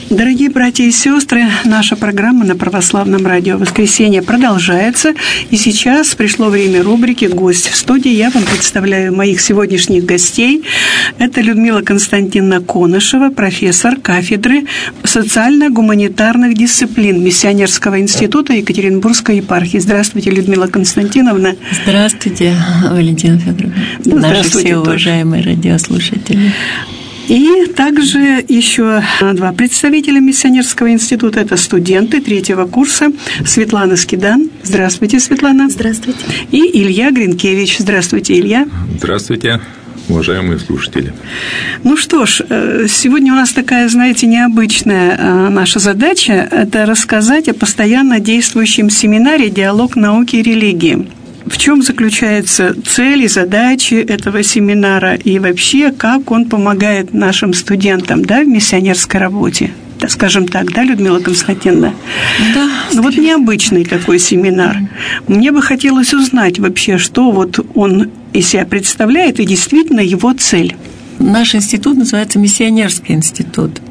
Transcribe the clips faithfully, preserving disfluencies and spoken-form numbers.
Дорогие братья и сестры, наша программа на Православном радио «Воскресенье» продолжается. И сейчас пришло время рубрики «Гость в студии». Я вам представляю моих сегодняшних гостей. Это Людмила Константиновна Конышева, профессор кафедры социально-гуманитарных дисциплин Миссионерского института Екатеринбургской епархии. Здравствуйте, Людмила Константиновна. Здравствуйте, Валентина Федоровна. Ну, наши все уважаемые радиослушатели. И также еще два представителя Миссионерского института. Это студенты третьего курса. Светлана Скидан. Здравствуйте, Светлана. Здравствуйте. И Илья Гринкевич. Здравствуйте, Илья. Здравствуйте, уважаемые слушатели. Ну что ж, сегодня у нас такая, знаете, необычная наша задача. Это рассказать о постоянно действующем семинаре «Диалог науки и религии». В чем заключается цель и задачи этого семинара и вообще, как он помогает нашим студентам, да, в миссионерской работе? Да, скажем так, да, Людмила Константиновна? Да. Ну вот необычный такой семинар. Мне бы хотелось узнать вообще, что вот он из себя представляет и действительно его цель. Наш институт называется Миссионерский институт.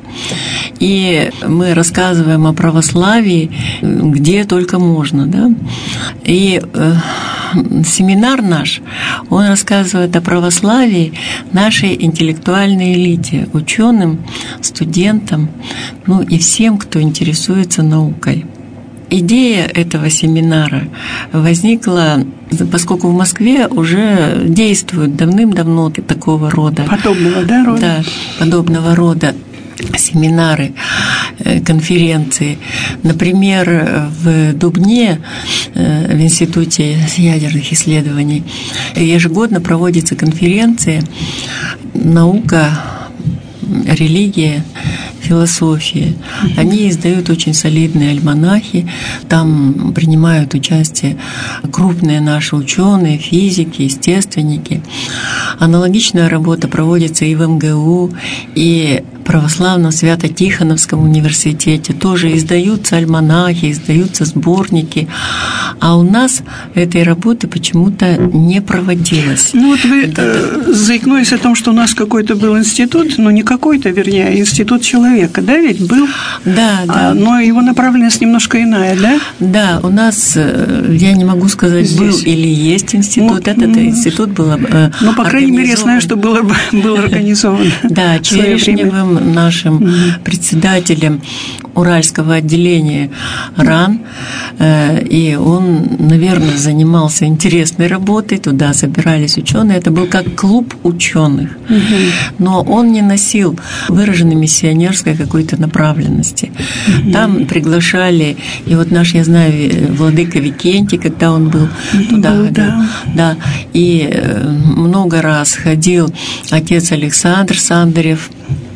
И мы рассказываем о православии, где только можно, да. И э, семинар наш, он рассказывает о православии нашей интеллектуальной элите, ученым, студентам, ну и всем, кто интересуется наукой. Идея этого семинара возникла, поскольку в Москве уже действуют давным-давно такого рода. Подобного, да, рода? Да, подобного рода семинары, конференции. Например, в Дубне, в Институте ядерных исследований, ежегодно проводится конференция «Наука, религия, философия». Они издают очень солидные альманахи, там принимают участие крупные наши ученые, физики, естественники. Аналогичная работа проводится и в эм гэ у, и Православном Свято-Тихоновском университете. Тоже издаются альманахи, издаются сборники. А у нас этой работы почему-то не проводилось. Ну вот вы э, заикнулись о том, что у нас какой-то был институт, ну не какой-то, вернее, институт человека, да, ведь был? Да, да. А, но его направленность немножко иная, да? Да, у нас, я не могу сказать, здесь был или есть институт. Ну, Этот ну, институт был э, Ну, по крайней мере, я знаю, что было, был организован. Да, Черешневым, нашим mm-hmm. председателем Уральского отделения РАН, и он, наверное, занимался интересной работой, туда собирались ученые, это был как клуб ученых, mm-hmm. но он не носил выраженной миссионерской какой-то направленности. Mm-hmm. Там приглашали, и вот наш, я знаю, владыка Викентий, когда он был туда mm-hmm. ходил, да. да, и много раз ходил отец Александр Сандарев.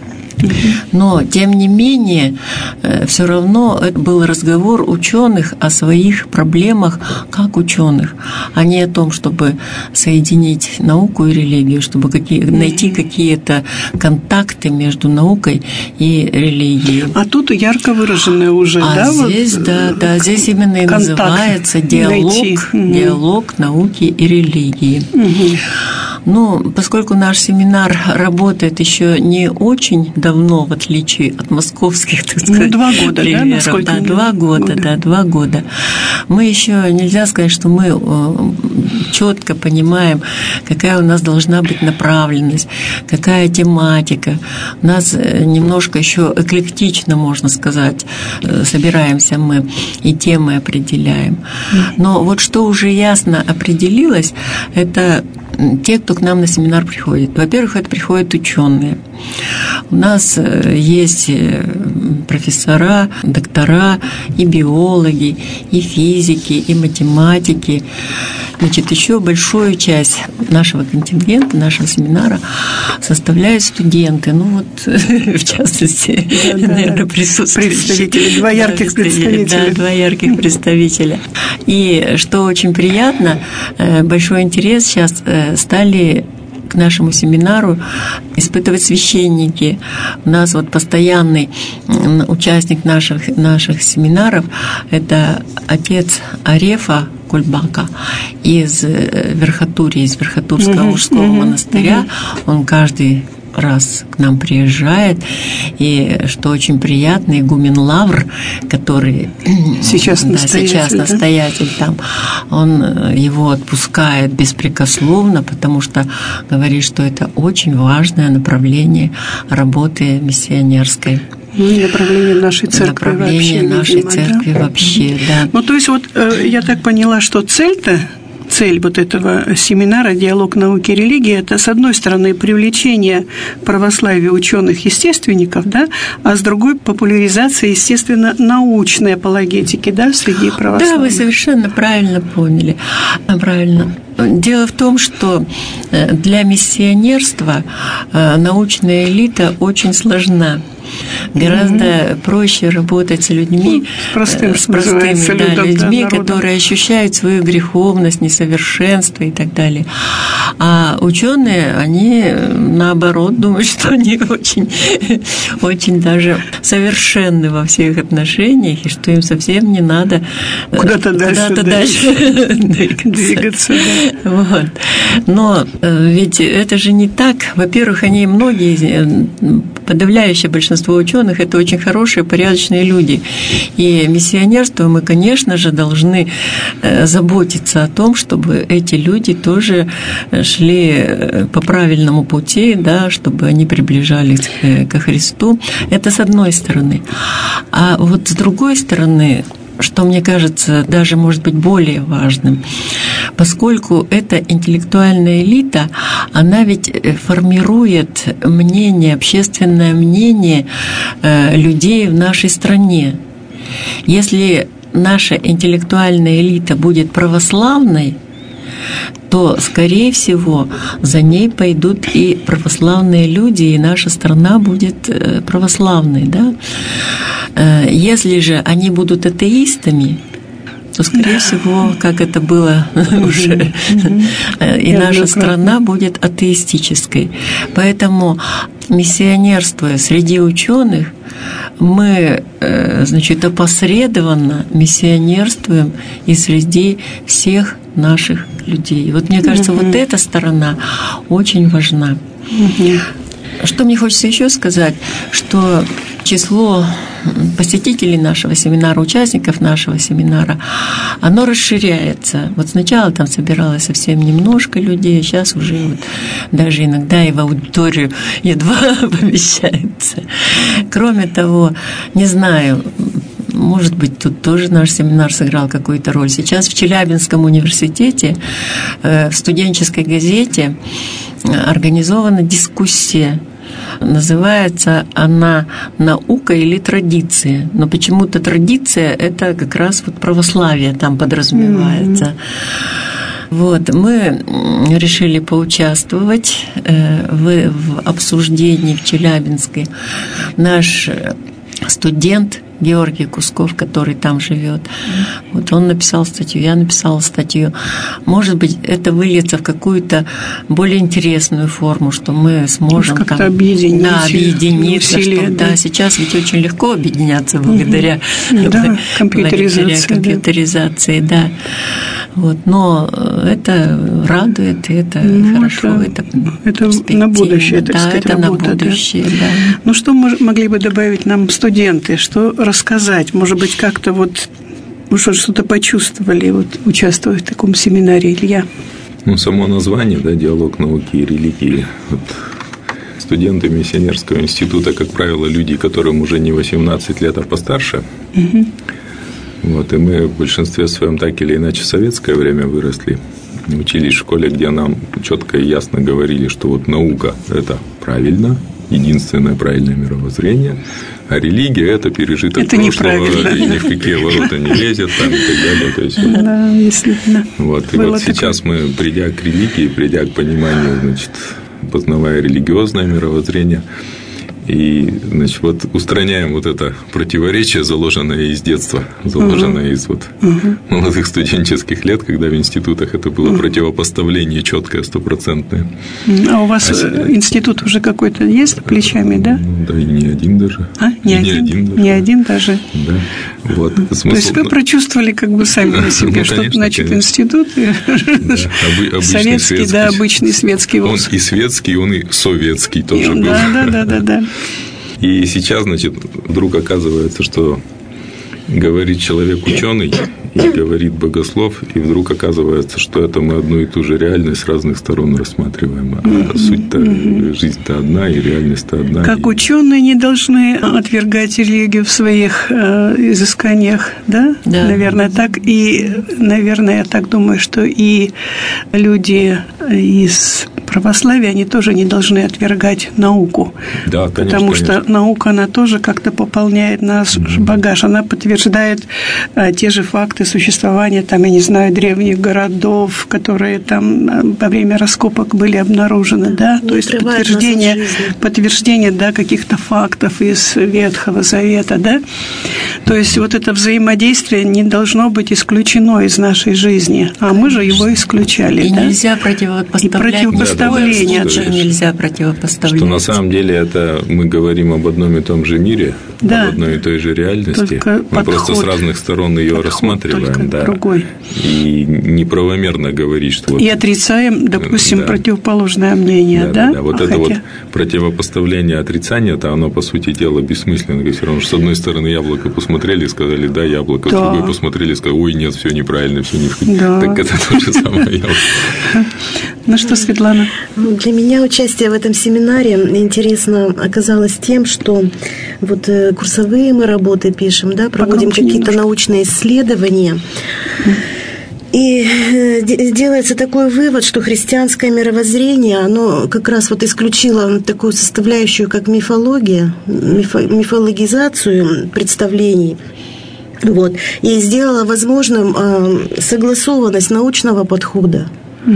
Но, тем не менее, все равно это был разговор ученых о своих проблемах как ученых, а не о том, чтобы соединить науку и религию, чтобы какие, найти какие-то контакты между наукой и религией. А тут ярко выраженное уже, а да? Здесь, вот, да, да, здесь именно и называется диалог, диалог науки и религии. Угу. Ну, поскольку наш семинар работает еще не очень давно, в отличие от московских, так сказать, ну, два года, примеров, да, насколько да, два года, года, да, два года. Мы еще нельзя сказать, что мы четко понимаем, какая у нас должна быть направленность, какая тематика. У нас немножко еще эклектично, можно сказать, собираемся мы и темы определяем. Но вот что уже ясно определилось, это те, кто к нам на семинар приходит. Во-первых, это приходят ученые. У нас есть профессора, доктора, и биологи, и физики, и математики. Значит, еще большую часть нашего контингента, нашего семинара составляют студенты. Ну вот, в частности, да, да, наверное, присутствующие. Представители, два ярких да, представителя. Да, два ярких представителя. И что очень приятно, большой интерес сейчас стали к нашему семинару испытывать священники. У нас вот постоянный участник наших, наших семинаров – это отец Арефа Кульбака из Верхотурья, из Верхотурского угу, мужского угу, монастыря. Угу. Он каждый раз к нам приезжает, и что очень приятно, игумен Лавр, который сейчас, да, настоятель, сейчас да? настоятель там, он его отпускает беспрекословно, потому что говорит, что это очень важное направление работы миссионерской. Ну, и направление нашей церкви направление вообще. нашей видимо, церкви да? вообще, да. Ну, то есть, вот я так поняла, что цель-то, цель вот этого семинара «Диалог науки и религии» – это, с одной стороны, привлечение православия ученых-естественников, да, а с другой – популяризация, естественно, научной апологетики, да, среди православных. Да, вы совершенно правильно поняли. Правильно. Дело в том, что для миссионерства научная элита очень сложна. Гораздо mm-hmm. проще работать с людьми, с простым, с простыми да, людям, людьми, да, которые ощущают свою греховность, несовершенство и так далее. А ученые, они наоборот думают, что они очень, очень даже совершенны во всех отношениях, и что им совсем не надо куда-то дальше, куда-то дальше. дальше двигаться. Да. Вот. Но ведь это же не так. Во-первых, они многие, подавляющее большинство ученых это очень хорошие, порядочные люди. И миссионерство мы, конечно же, должны заботиться о том, чтобы эти люди тоже шли по правильному пути, да, чтобы они приближались ко Христу. Это с одной стороны. А вот с другой стороны, что мне кажется даже, может быть, более важным, поскольку эта интеллектуальная элита, она ведь формирует мнение, общественное мнение людей в нашей стране. Если наша интеллектуальная элита будет православной, то, скорее всего, за ней пойдут и православные люди, и наша страна будет православной, да? Если же они будут атеистами, то, скорее да. всего, как это было уже, и наша страна будет атеистической. Поэтому, миссионерствуя среди ученых, мы, значит, опосредованно миссионерствуем и среди всех наших людей. Вот мне кажется, mm-hmm. вот эта сторона очень важна. Mm-hmm. Что мне хочется еще сказать, что число посетителей нашего семинара, участников нашего семинара, оно расширяется. Вот сначала там собиралось совсем немножко людей, а сейчас уже вот даже иногда и в аудиторию едва помещается. Кроме того, не знаю, может быть, тут тоже наш семинар сыграл какую-то роль. Сейчас в Челябинском университете в студенческой газете организована дискуссия. Называется она «Наука или традиция?». Но почему-то традиция – это как раз вот православие там подразумевается. Mm-hmm. Вот, мы решили поучаствовать в, в обсуждении в Челябинске. Наш студент Георгий Кусков, который там живет. Вот он написал статью, я написала статью. Может быть, это выльется в какую-то более интересную форму, что мы сможем как-то там, объединить, да, объединиться. усилия, что, да. да, сейчас ведь очень легко объединяться благодаря, угу. да, компьютеризации, благодаря компьютеризации, да. да. Вот, но это радует, это ну, хорошо, это, это, это на будущее, так да, сказать, это работа, на будущее, да. Да. Ну, что могли бы добавить нам студенты, что рассказать? Может быть, как-то вот, может, что-то почувствовали, вот, участвуя в таком семинаре, Илья? Ну, само название, да, «Диалог науки и религии». Вот. Студенты миссионерского института, как правило, люди, которым уже не восемнадцать лет, а постарше. Угу. Вот, и мы в большинстве своем так или иначе в советское время выросли, учились в школе, где нам четко и ясно говорили, что вот наука – это правильно, единственное правильное мировоззрение, а религия – это пережиток это прошлого, и ни в какие ворота не лезет, там, и так далее. То есть, вот, да, действительно. Вот, и вот сейчас такое. Мы, придя к религии, придя к пониманию, значит, познавая религиозное мировоззрение, и, значит, вот устраняем вот это противоречие, заложенное из детства, заложенное uh-huh. из вот uh-huh. молодых студенческих лет, когда в институтах это было uh-huh. противопоставление четкое, стопроцентное. А у вас а институт уже какой-то есть плечами, да? Ну, да, и не один даже. А, не, один, не один даже. Не один даже. Да. Вот, смысл... То есть вы прочувствовали как бы сами на себе, ну, что конечно, значит конечно. Институт, да, советский, светский. Да, обычный светский вуз. Он и светский, он и советский тоже и, был. Да, да, да, да, да. И сейчас, значит, вдруг оказывается, что говорит человек ученый и говорит богослов, и вдруг оказывается, что это мы одну и ту же реальность с разных сторон рассматриваем. А mm-hmm. суть-то, mm-hmm. жизнь-то одна, и реальность-то одна. Как и... ученые не должны отвергать религию в своих э, изысканиях, да? Да. Наверное, так. И, наверное, я так думаю, что и люди из православия, они тоже не должны отвергать науку. Да, конечно, потому что конечно. наука, она тоже как-то пополняет наш mm-hmm. багаж. Она подтверждает а, те же факты существования, там, я не знаю, древних городов, которые там во время раскопок были обнаружены, да, не то есть подтверждение, подтверждение, да, каких-то фактов из Ветхого Завета, да. То есть вот это взаимодействие не должно быть исключено из нашей жизни, а мы же его исключали. И да? нельзя противопоставлять. И противопоставление. Да, да, да, нельзя противопоставлять. Что на самом деле это мы говорим об одном и том же мире, да. об одной и той же реальности. Только мы подход, просто с разных сторон ее рассматриваем, да. Другой. И неправомерно говорить, что... Вот, и отрицаем, допустим, да. противоположное мнение, да? Да, да, да. Вот а это хотя... вот противопоставление отрицания-то, оно, по сути дела, бессмысленно. Все равно, что с одной стороны яблоко посмотрели и сказали, да, яблоко, да. с другой посмотрели и сказали, ой, нет, все неправильно, все не... Да. Так это то же самое яблоко. Ну что, Светлана? Для меня участие в этом семинаре интересно оказалось тем, что вот курсовые мы работы пишем, да, проводим какие-то немножко. научные исследования. И делается такой вывод, что христианское мировоззрение, оно как раз вот исключило такую составляющую, как мифология, мифо, мифологизацию представлений. Вот, и сделала возможным согласованность научного подхода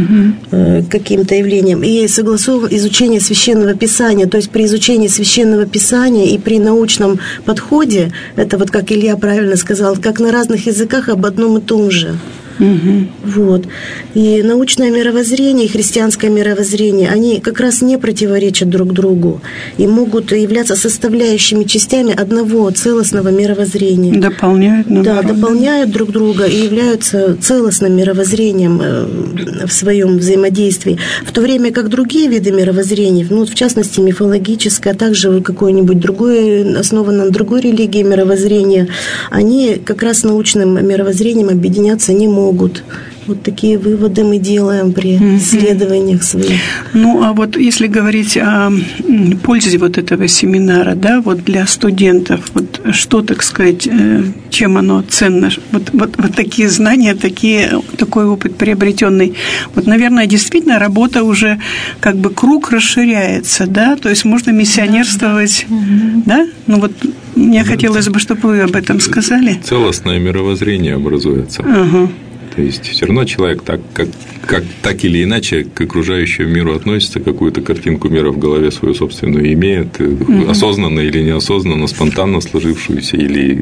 к каким-то явлениям и согласован изучение Священного Писания. То есть при изучении Священного Писания и при научном подходе, это вот как Илья правильно сказал, как на разных языках об одном и том же. Угу. Вот. И научное мировоззрение, и христианское мировоззрение, они как раз не противоречат друг другу и могут являться составляющими частями одного целостного мировоззрения. Дополняют, наоборот. Да, дополняют друг друга и являются целостным мировоззрением в своем взаимодействии. В то время как другие виды мировоззрений, ну, в частности, мифологическое, а также какое-нибудь другое, основанное на другой религии мировоззрение, они как раз с научным мировоззрением объединяться не могут. Могут. Вот такие выводы мы делаем при исследованиях своих. Ну, а вот если говорить о пользе вот этого семинара, да, вот для студентов, вот что, так сказать, чем оно ценно? Вот, вот, вот такие знания, такие, такой опыт приобретенный. Вот, наверное, действительно работа уже как бы круг расширяется, да, то есть можно миссионерствовать, да, да? Ну вот мне хотелось бы, чтобы вы об этом сказали. Целостное мировоззрение образуется. Ага. То есть все равно человек так, как, как, так или иначе к окружающему миру относится, какую-то картинку мира в голове свою собственную имеет, mm-hmm. осознанно или неосознанно, спонтанно сложившуюся или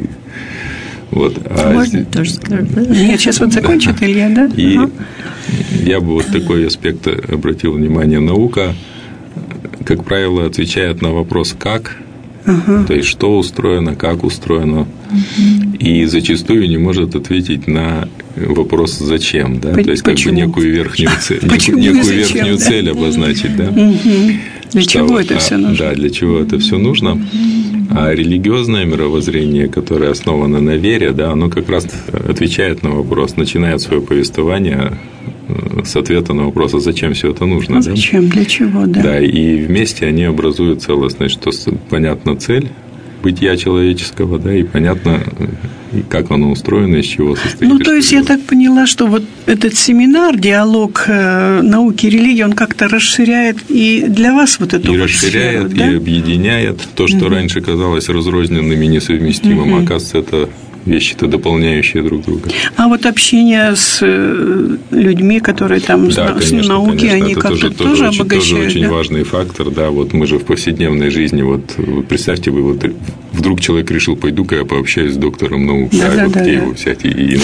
вот. А можно здесь... тоже сказать, да? Нет, сейчас вот закончит да. Илья, да? И ага. я бы вот такой аспект обратил внимание. Наука, как правило, отвечает на вопрос «как?», uh-huh. то есть что устроено, как устроено, uh-huh. и зачастую не может ответить на вопрос «зачем?», да? То есть как бы некую верхнюю цель, некую, некую верхнюю да? цель обозначить, да? Uh-huh. Для что, чего это все нужно? Да, для чего это все нужно. А религиозное мировоззрение, которое основано на вере, да, оно как раз отвечает на вопрос, начинает свое повествование с ответа на вопрос, а зачем все это нужно? А зачем, да? Для чего, да. Да, и вместе они образуют целостность, что понятна цель бытия человеческого, да, и понятно, как оно устроено, из чего состоит. Ну, то есть, я так поняла, что вот этот семинар, диалог науки и религии, он как-то расширяет и для вас вот эту и вот расширяет, сферу, да? И объединяет. То, что угу. раньше казалось разрозненным и несовместимым, угу. оказывается, это вещи-то дополняющие друг друга. А вот общение с людьми, которые там да, с конечно, науки, конечно. они это как-то тоже, тоже, тоже обогащают. Тоже очень да? важный фактор, да, вот мы же в повседневной жизни, вот представьте, вы вот вдруг человек решил, пойду-ка я пообщаюсь с доктором наук, да, да, вот да, где да. его взять, и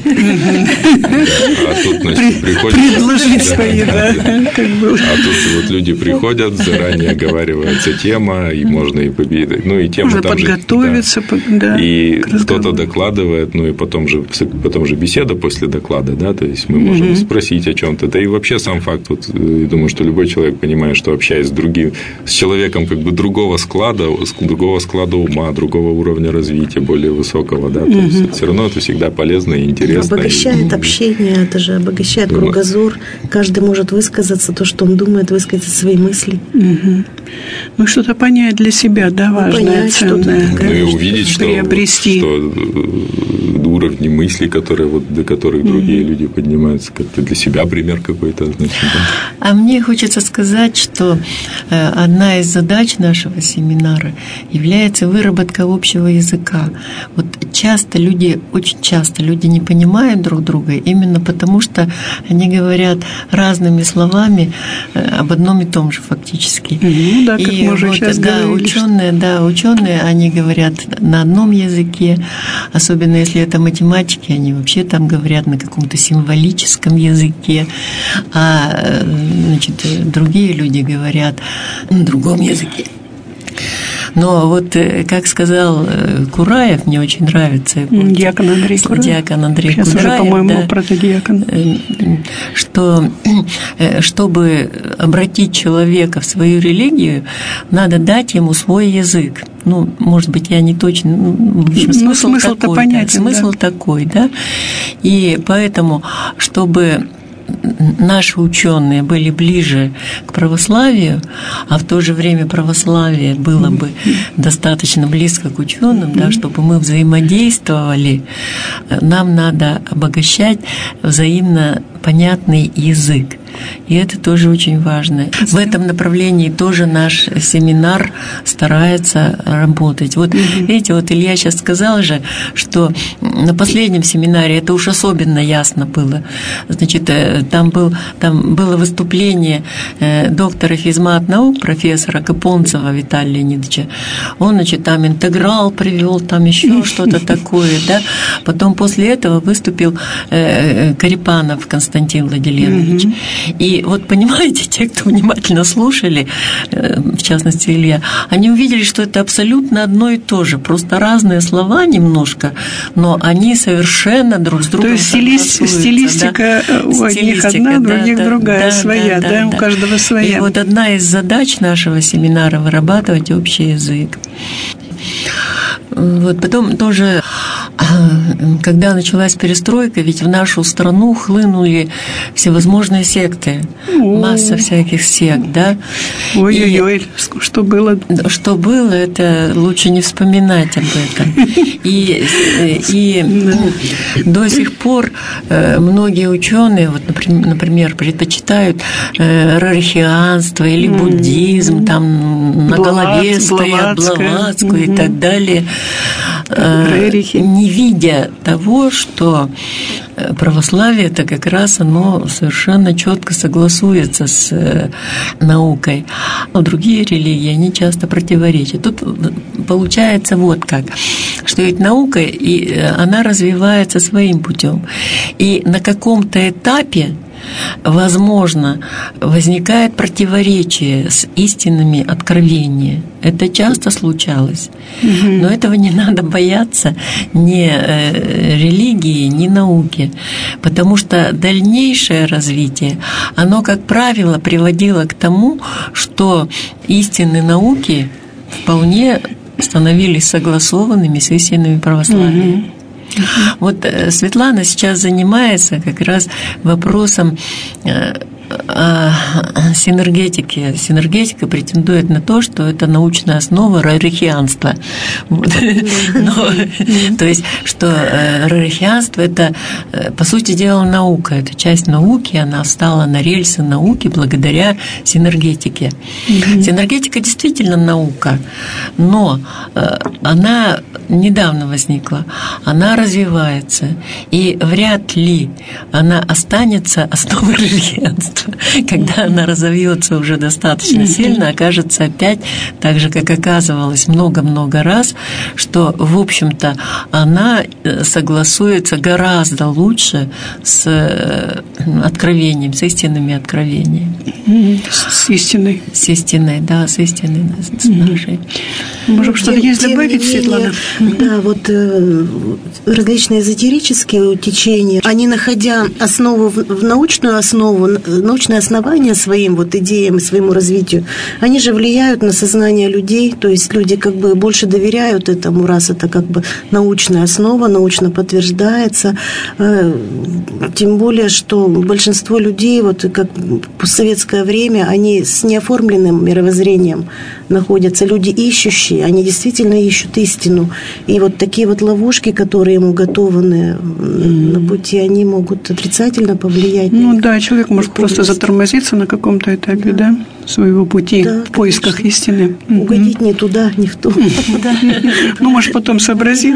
а тут, значит, приходят... Предложить свои, да, как было. А тут вот люди приходят, заранее оговаривается тема, и можно и победить, ну и тема можно там же... подготовиться, да, и кто-то докладывает, ну и потом же, потом же беседа после доклада, да, то есть мы можем mm-hmm. спросить о чем-то. Да и вообще сам факт, вот, я думаю, что любой человек понимает, что общаясь с другим, с человеком как бы другого склада, другого склада ума, другого уровня развития, более высокого, да, то mm-hmm. есть все равно это всегда полезно и интересно. Обогащает и... общение, это же обогащает кругозор, каждый может высказаться то, что он думает, высказать свои мысли. Mm-hmm. Ну, что-то понять для себя, да, важное, понять, ценное. Ну, и увидеть, что, приобрести. что уровни мыслей, которые, вот, до которых другие mm-hmm. люди поднимаются, как-то для себя пример какой-то. Значит, да. А мне хочется сказать, что одна из задач нашего семинара является выработка общего языка. Вот часто люди, очень часто люди не понимают друг друга именно потому, что они говорят разными словами об одном и том же фактически. Mm-hmm, да, как и мы уже вот, сейчас да, говорили. Ученые, да, ученые, они говорят на одном языке, особенно если это математики, они вообще там говорят на каком-то символическом языке, а значит, другие люди говорят на другом языке. Но вот, как сказал Кураев, мне очень нравится. Дьякон Андрей Кураев. Дьякон Андрей Сейчас Кураев, уже, по-моему, да, протодиакон. Что, чтобы обратить человека в свою религию, надо дать ему свой язык. Ну, может быть, я не точно... Ну, в общем, смысл ну, смысл-то такой, понятен, да, смысл да. такой, да. И поэтому, чтобы наши ученые были ближе к православию, а в то же время православие было бы достаточно близко к ученым, да, чтобы мы взаимодействовали, нам надо обогащать взаимно понятный язык. И это тоже очень важно. В этом направлении тоже наш семинар старается работать. Вот mm-hmm. видите, вот Илья сейчас сказал же, что на последнем семинаре это уж особенно ясно было. Значит, там, был, там было выступление доктора физмат наук, профессора Капонцева Виталия Леонидовича. Он, значит, там интеграл привел, там еще что-то такое, да. Потом после этого выступил Карипанов Константин Владимирович. Mm-hmm. И вот понимаете, те, кто внимательно слушали, в частности Илья, они увидели, что это абсолютно одно и то же, просто разные слова немножко, но они совершенно друг с другом. То есть стилистика да? у одних одна, у других да, другая, да, своя, да, да, да, у каждого своя. И вот одна из задач нашего семинара – вырабатывать общий язык. Вот потом тоже, когда началась перестройка, ведь в нашу страну хлынули всевозможные секты, О. масса всяких сект, да. Ой-ой-ой, что было? Что было, это лучше не вспоминать об этом. И, и до сих пор многие ученые, вот, например, предпочитают рарихианство или буддизм, там на голове стоят Блаватскую и так далее. Не видя того, что православие это как раз оно совершенно четко согласуется с наукой, а другие религии они часто противоречат. Тут получается вот как, что ведь наука и она развивается своим путем, и на каком-то этапе возможно, возникает противоречие с истинами откровения. Это часто случалось. Угу. Но этого не надо бояться ни религии, ни науки, потому что дальнейшее развитие, оно, как правило, приводило к тому, что истины науки вполне становились согласованными с истинами православия. Угу. Вот Светлана сейчас занимается как раз вопросом синергетики. Синергетика претендует на то, что это научная основа рарихианства. Вот. Но, то есть, что рарихианство – это, по сути дела, наука. Это часть науки, она встала на рельсы науки благодаря синергетике. Mm-hmm. Синергетика действительно наука, но она недавно возникла, она развивается, и вряд ли она останется основой рарихианства. Когда она разовьется уже достаточно сильно, окажется опять, так же, как оказывалось много-много раз, что, в общем-то, она согласуется гораздо лучше с откровением, с истинными откровениями. С истиной. С истиной, да, с истиной с нашей. Может, что-то есть добавить, Светлана? Да, вот э, различные эзотерические течения, они, находя основу в научную основу, научное основание своим вот идеям и своему развитию, они же влияют на сознание людей, то есть люди как бы больше доверяют этому, раз это как бы научная основа, научно подтверждается, э, тем более, что большинство людей, вот как в постсоветское время, они с неоформленным мировоззрением находятся, люди ищущие, они действительно ищут истину. И вот такие вот ловушки, которые ему готованы mm-hmm. на пути, они могут отрицательно повлиять. Ну да, человек может просто затормозиться на каком-то этапе, да, да своего пути да, в поисках конечно. Истины. Угодить mm-hmm. не туда, не в ту. Ну, может, потом сообразит.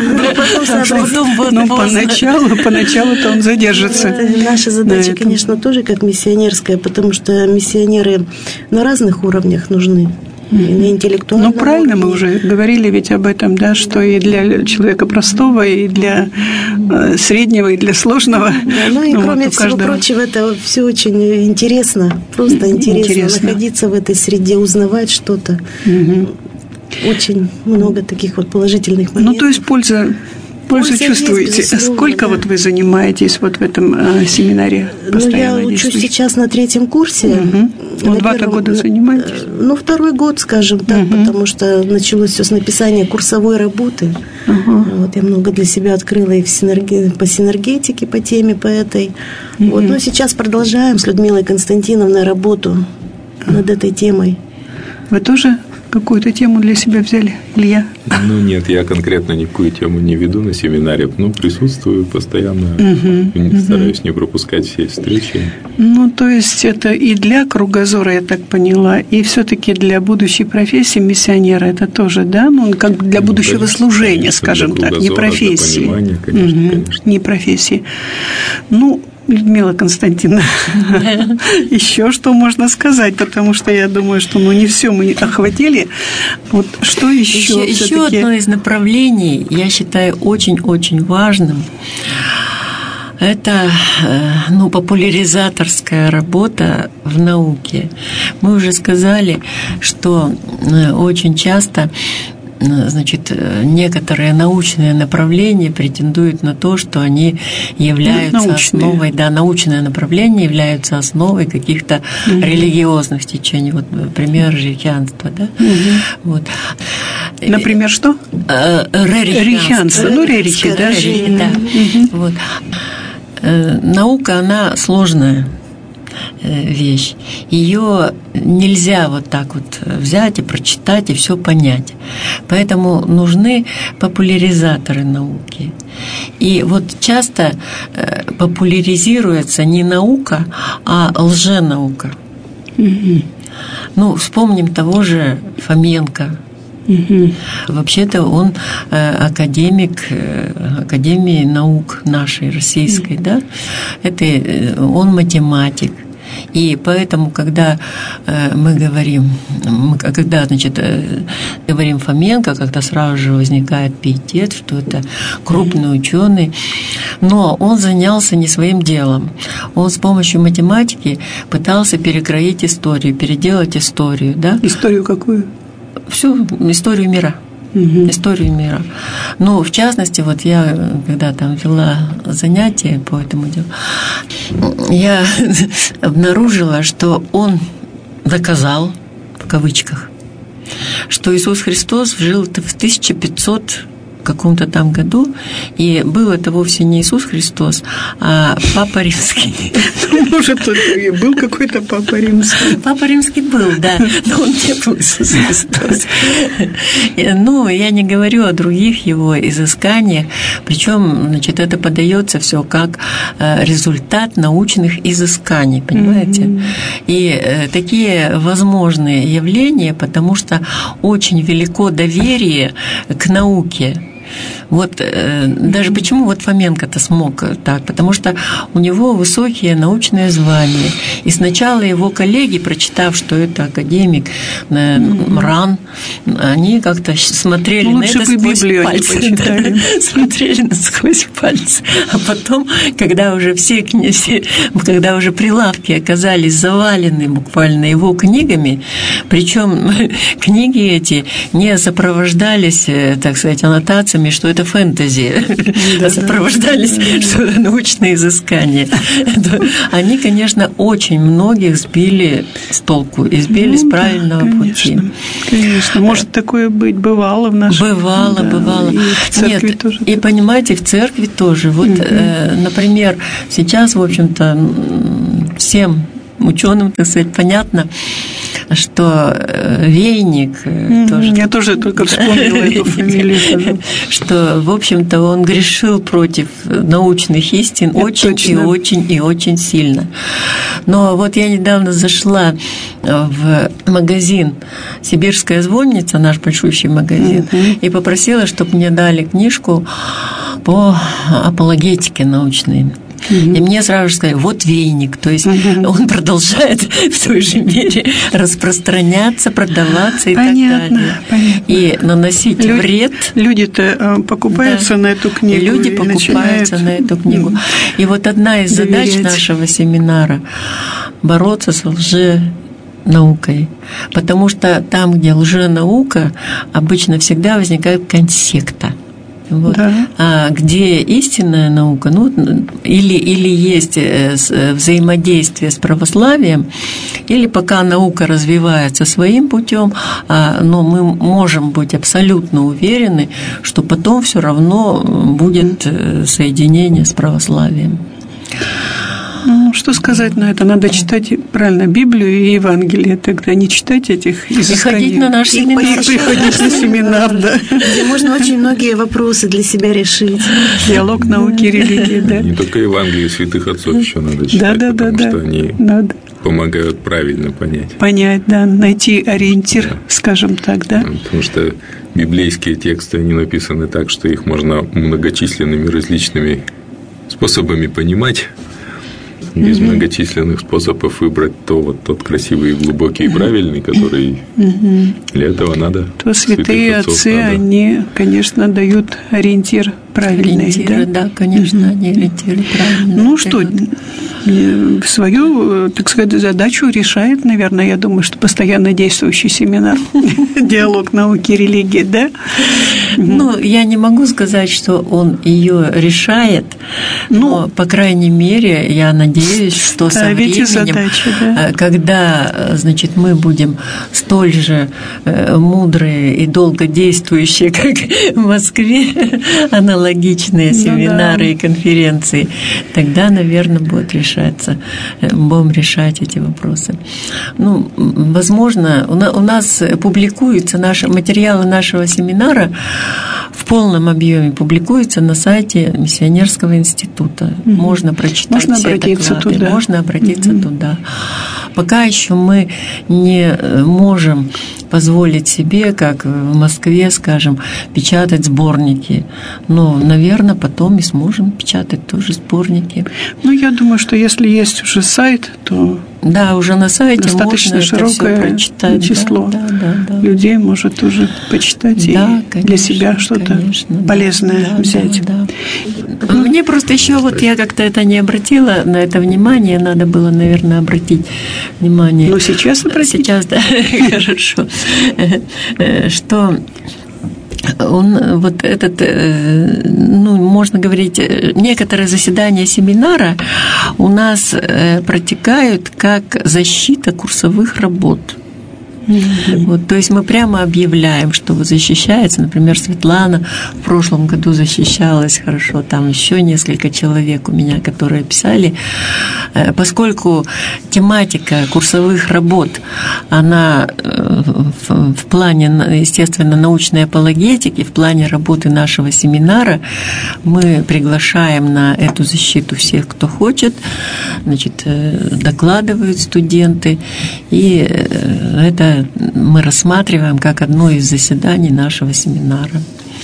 Но поначалу, поначалу-то он задержится. Наша задача, конечно, тоже как миссионерская, потому что миссионеры на разных уровнях нужны. Ну, правильно, мы уже говорили ведь об этом, да, что и для человека простого, и для э, среднего, и для сложного. Да, ну и ну, кроме вот всего каждого... прочего, это все очень интересно, просто интересно, интересно находиться в этой среде, узнавать что-то. Угу. Очень много таких вот положительных моментов. Ну, то есть польза... Пользу чувствуете. Сколько да. вот вы занимаетесь вот в этом э, семинаре? Ну, я учусь сейчас на третьем курсе. Угу. Ну, два-то года занимаетесь? Ну, второй год, скажем так, угу. потому что началось все с написания курсовой работы. Угу. Вот, я много для себя открыла и в синерги... по синергетике, по теме, по этой. Угу. Вот, но сейчас продолжаем с Людмилой Константиновной работу над этой темой. Вы тоже какую-то тему для себя взяли, Илья? Ну, нет, я конкретно никакую тему не веду на семинаре, но присутствую постоянно, угу, стараюсь угу. не пропускать все встречи. Ну, то есть, это и для кругозора, я так поняла, и все-таки для будущей профессии миссионера это тоже, да? Ну, как для будущего ну, конечно, служения, конечно, скажем так, не профессии. Для понимания, конечно, угу, конечно. Не профессии. Ну, Людмила Константиновна, еще что можно сказать, потому что я думаю, что ну, не все мы охватили. Вот что еще? Еще, еще одно из направлений, я считаю, очень-очень важным. Это ну, популяризаторская работа в науке. Мы уже сказали, что очень часто значит, некоторые научные направления претендуют на то, что они являются научные. основой, да, научные направления являются основой каких-то угу. религиозных течений. Вот, например, рерихианство, да? Угу. Вот. Например, что? Рерихианство. Ну, рерихи, да? Рерихи, да. Угу. Вот. Наука, она сложная вещь. Ее нельзя вот так вот взять и прочитать и все понять. Поэтому нужны популяризаторы науки. И вот часто популяризируется не наука, а лженаука. Mm-hmm. Ну, вспомним того же Фоменко. Угу. Вообще-то он академик Академии наук нашей российской, да? Это он математик. И поэтому, когда мы говорим, когда, значит, говорим Фоменко, когда сразу же возникает пиетет, что это крупный ученый, но он занялся не своим делом. Он с помощью математики пытался перекроить историю, переделать историю, да? Историю какую? Всю историю мира. Угу. Историю мира. Ну, в частности, вот я, когда там вела занятия по этому делу, я обнаружила, что он доказал, в кавычках, что Иисус Христос жил в тысяча пятьсот каком-то там году, и был это вовсе не Иисус Христос, а Папа Римский. Может, был какой-то Папа Римский? Папа Римский был, да, но он не был Иисус Христос. Ну, я не говорю о других его изысканиях, причем, значит, это подается все как результат научных изысканий, понимаете? Mm-hmm. И такие возможные явления, потому что очень велико доверие к науке. Вот даже почему вот Фоменко-то смог так? Потому что у него высокие научные звания. И сначала его коллеги, прочитав, что это академик РАН, они как-то смотрели ну, на это сквозь пальцы. Да, смотрели сквозь пальцы. А потом, когда уже все книги, когда уже прилавки оказались завалены буквально его книгами, причем книги эти не сопровождались, так сказать, аннотациями, словами, что это фэнтези, сопровождались научные изыскания. Они, конечно, очень многих сбили с толку и сбили с правильного пути. Конечно, может такое быть, бывало в нашем... Бывало, бывало. И в церкви Нет, тоже. И понимаете, в церкви тоже. Вот, например, сейчас, в общем-то, всем ученым, так сказать, понятно, что вейник... Mm-hmm. Тоже, я тоже только вспомнила эту фамилию. Что, в общем-то, он грешил против научных истин это очень точно. и очень и очень сильно. Но вот я недавно зашла в магазин «Сибирская звонница», наш большущий магазин, mm-hmm. и попросила, чтобы мне дали книжку по апологетике научной. Mm-hmm. И мне сразу же сказали, вот вейник, то есть mm-hmm. он продолжает в той же мере распространяться, продаваться и понятно, так далее. Понятно. И наносить Люди, вред. Люди-то покупаются да. на эту книгу. И люди и покупаются на эту книгу. И вот одна из доверять. задач нашего семинара – бороться с лженаукой. Потому что там, где лженаука, обычно всегда возникает консекта. Вот. Да. А где истинная наука, ну, или, или есть взаимодействие с православием, или пока наука развивается своим путем, но мы можем быть абсолютно уверены, что потом все равно будет соединение с православием. Ну, что сказать на это? Надо читать правильно Библию и Евангелие, тогда не читать этих изысканий. И ходить на наш семинар. И приходить на семинар, да. Где можно очень многие вопросы для себя решить. Диалог науки и религии, да. Не только Евангелие святых отцов еще надо читать, да, да, потому да, что да. они надо. помогают правильно понять. Понять, да, найти ориентир, да. скажем так, да. Потому что библейские тексты, они написаны так, что их можно многочисленными различными способами понимать. Из mm-hmm. многочисленных способов выбрать то, вот тот красивый, глубокий и правильный, который mm-hmm. для этого надо. То святые отцы, надо. Они, конечно, дают ориентир правильный. Ориентиры, да, да конечно, mm-hmm. они ориентиры правильные. Ну что, свою, так сказать, задачу решает, наверное, я думаю, что постоянно действующий семинар «Диалог науки и религии», да? Ну, я не могу сказать, что он ее решает, но, по крайней мере, я надеюсь, что со временем, задачи, да. когда, значит, мы будем столь же мудрые и долгодействующие, как в Москве, аналогичные семинары ну, да. и конференции, тогда, наверное, будет решаться, будем решать эти вопросы. Ну, возможно, у нас публикуются наши материалы нашего семинара в полном объеме публикуется на сайте Миссионерского института. Mm-hmm. Можно прочитать можно все обратиться доклады, туда. можно обратиться Mm-hmm. туда. Пока еще мы не можем позволить себе, как в Москве, скажем, печатать сборники. Но, наверное, потом и сможем печатать тоже сборники. Ну, я думаю, что если есть уже сайт, то да, уже на сайте достаточно можно широкое это все прочитать. число да, да, да, людей может уже почитать да, и конечно, для себя что-то конечно, полезное да, взять. Да, да. Мне просто еще вот я как-то это не обратила на это внимание, надо было, наверное, обратить внимание. Ну, сейчас обратить. Сейчас, да, хорошо. Что он вот этот, ну, можно говорить, некоторые заседания семинара у нас протекают как защита курсовых работ. Mm-hmm. Вот, то есть мы прямо объявляем, что защищается, например, Светлана в прошлом году защищалась хорошо, там еще несколько человек у меня, которые писали, поскольку тематика курсовых работ, она в плане, естественно, научной апологетики, в плане работы нашего семинара, мы приглашаем на эту защиту всех, кто хочет, значит, докладывают студенты, и это мы рассматриваем как одно из заседаний нашего семинара.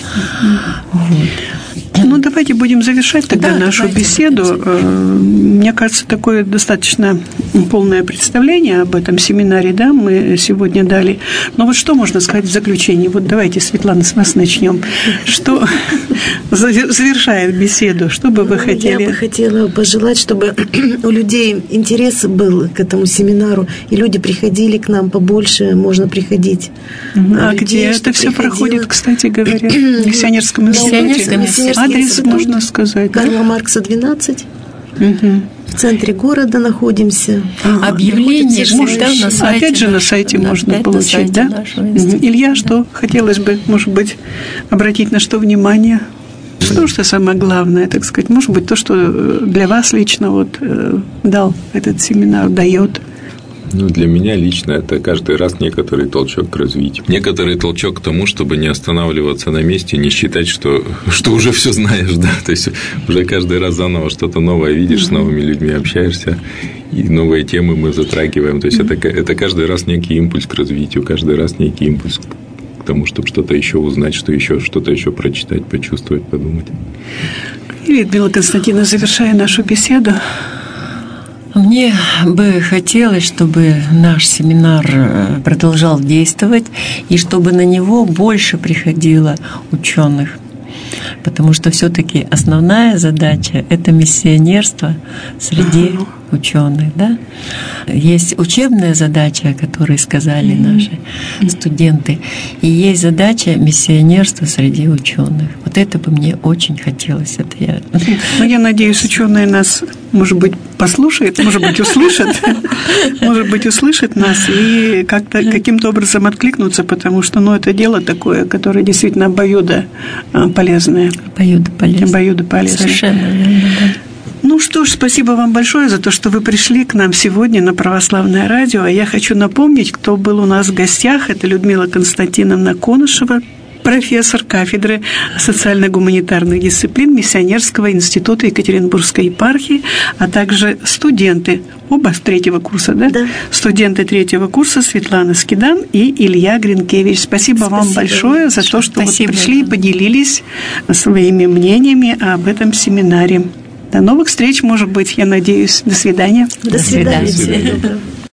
Вот. Ну, давайте будем завершать тогда да, нашу беседу. Завершать. Мне кажется, такое достаточно полное представление об этом семинаре, да, мы сегодня дали. Но вот что можно сказать в заключении? Вот давайте, Светлана, с вас начнем. Что, завершая беседу, что бы вы хотели? Я бы хотела пожелать, чтобы у людей интерес был к этому семинару, и люди приходили к нам побольше, можно приходить. А людей, где это все приходило... проходит, кстати говоря? В Миссионерском институте? Адрес можно сказать. Карла Маркса, двенадцать. Угу. В центре города находимся. А, объявление может, да, на сайте. Опять же на сайте да, можно получить, да? Илья, что хотелось бы, может быть, обратить на что внимание? Что же самое главное, так сказать? Может быть, то, что для вас лично вот дал этот семинар, дает? Ну, для меня лично это каждый раз некоторый толчок к развитию. Некоторый толчок к тому, чтобы не останавливаться на месте, не считать, что, что уже все знаешь, да. То есть уже каждый раз заново что-то новое видишь, с новыми людьми общаешься, и новые темы мы затрагиваем. То есть это, это каждый раз некий импульс к развитию, каждый раз некий импульс к тому, чтобы что-то еще узнать, что еще, что-то еще прочитать, почувствовать, подумать. И, Людмила Константиновна, завершая нашу беседу, мне бы хотелось, чтобы наш семинар продолжал действовать и чтобы на него больше приходило ученых. Потому что все-таки основная задача – это миссионерство среди ученых. Да? Есть учебная задача, о которой сказали наши студенты, и есть задача миссионерства среди ученых. Вот это бы мне очень хотелось. Это я... Ну, я надеюсь, ученые нас, может быть, послушают, может быть, услышат, может быть, услышат нас и как-то каким-то образом откликнутся, потому что, ну, это дело такое, которое действительно обоюдо полезное. Обоюдо полезное. Обоюдо полезное. Совершенно верно, да. Ну что ж, спасибо вам большое за то, что вы пришли к нам сегодня на Православное радио. Я хочу напомнить, кто был у нас в гостях. Это Людмила Константиновна Конышева, профессор кафедры социально-гуманитарных дисциплин Миссионерского института Екатеринбургской епархии, а также студенты, оба с третьего курса, да? Да. Студенты третьего курса Светлана Скидан и Илья Гринкевич. Спасибо, Спасибо вам большое за то, что вы пришли и поделились своими мнениями об этом семинаре. До новых встреч, может быть, я надеюсь. До свидания. До свидания. До свидания.